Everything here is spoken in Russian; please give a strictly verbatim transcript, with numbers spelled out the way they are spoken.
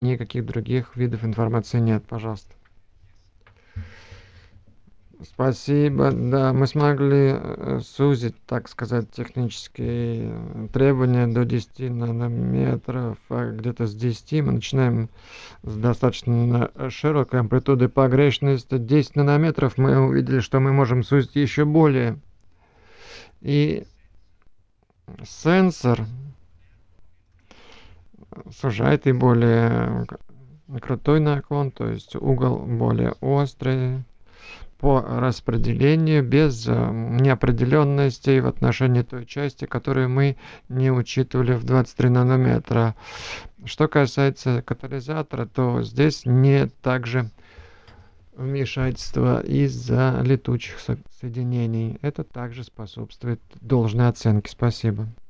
Никаких других видов информации нет, пожалуйста. Спасибо. Да, мы смогли э, сузить, так сказать, технические э, требования до десяти нанометров. А где-то с десяти мы начинаем с достаточно широкой амплитудой погрешности. десять нанометров мы увидели, что мы можем сузить еще более. И сенсор сужает и более крутой наклон, то есть угол более острый по распределению, без э, неопределенностей в отношении той части, которую мы не учитывали в двадцать три нанометра. Что касается катализатора, то здесь нет также вмешательства из-за летучих со- соединений. Это также способствует должной оценке. Спасибо.